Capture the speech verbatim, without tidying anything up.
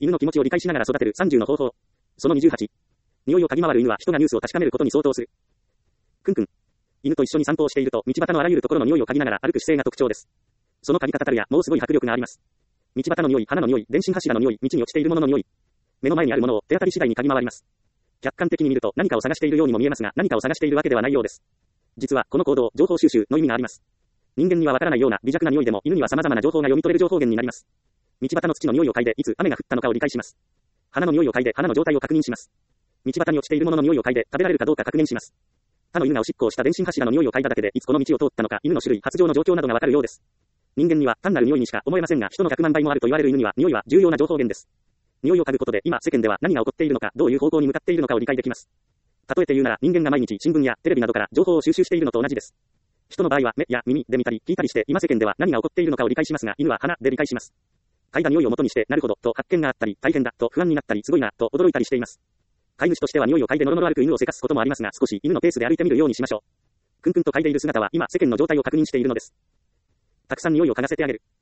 犬の気持ちを理解しながら育てるさんじゅうの方法。そのにじゅうはち。匂いを嗅ぎ回る犬は人がニュースを確かめることに相当する。くんくん。犬と一緒に散歩をしていると、道端のあらゆるところの匂いを嗅ぎながら歩く姿勢が特徴です。その嗅ぎ方たるや、もうすごい迫力があります。道端の匂い、花の匂い、電信柱の匂い、道に落ちているものの匂い。目の前にあるものを手当たり次第に嗅ぎ回ります。客観的に見ると何かを探しているようにも見えますが、何かを探しているわけではないようです。実は、この行動、情報収集の意味があります。人間にはわからないような微弱な匂いでも、犬には様々な情報が読み取れる情報源になります。道端の土の匂いを嗅いで、いつ雨が降ったのかを理解します。花の匂いを嗅いで、花の状態を確認します。道端に落ちているものの匂いを嗅いで、食べられるかどうか確認します。他の犬がおしっこをした電信柱の匂いを嗅いだだけで、いつこの道を通ったのか、犬の種類、発情の状況などがわかるようです。人間には単なる匂いにしか思えませんが、人のひゃくまんばいもあると言われる犬には、匂いは重要な情報源です。匂いを嗅ぐことで、今世間では何が起こっているのか、どういう方向に向かっているのかを理解できます。例えて言うなら、人間が毎日新聞やテレビなどから情報を収集しているのと同じです。人の場合は目や耳で見たり聞いたりして、今世間では何が起こっているのかを理解しますが、犬は鼻で理解します。嗅いだ匂いを元にして、なるほどと発見があったり、大変だと不安になったり、すごいなと驚いたりしています。飼い主としては匂いを嗅いでノロノロ歩く犬をせかすこともありますが、少し犬のペースで歩いてみるようにしましょう。くんくんと嗅いでいる姿は今世間の状態を確認しているのです。たくさん匂いを嗅がせてあげる。